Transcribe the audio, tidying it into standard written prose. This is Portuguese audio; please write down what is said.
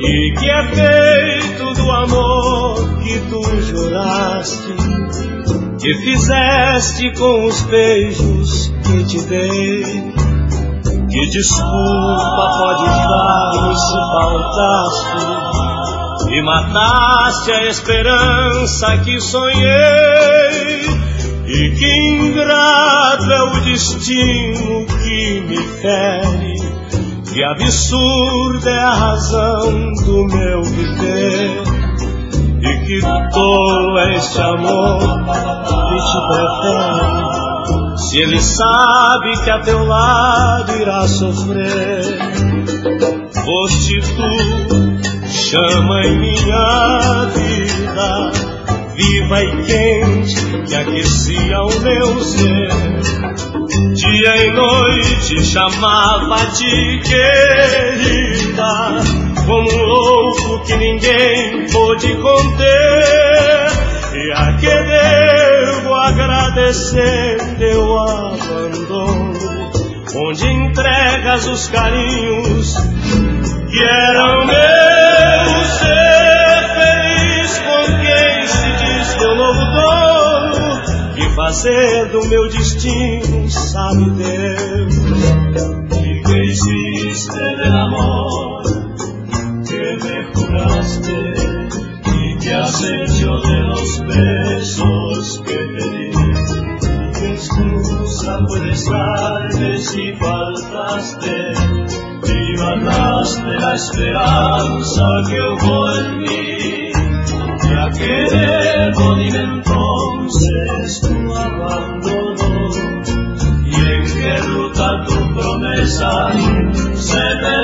e que é feito do amor que tu juraste, que fizeste com os beijos que te dei. Que desculpa pode dar-me se faltaste e mataste a esperança que sonhei. E que ingrato é o destino que me fere, que absurda é a razão do meu viver. E que tolo é este amor que te prefere, se ele sabe que a teu lado irá sofrer. Foste tu, chama em minha vida, viva e quente, que aquecia o meu ser. Dia e noite chamava-te querida, como um louco que ninguém pôde conter. E a que devo agradecer teu abandono, onde entregas os carinhos que eram meus. Ser feliz com quem se diz teu novo dono, que fazer do meu destino sabe Deus. ¿Y qué hiciste del amor que me juraste? ¿Y qué has hecho de los besos que te di? ¿Qué excusa puedes darme si faltaste y mataste la esperanza que hubo en mí? ¿Ya que debo dime entonces tu abandono? ¿Y en qué ruta tu promesa se te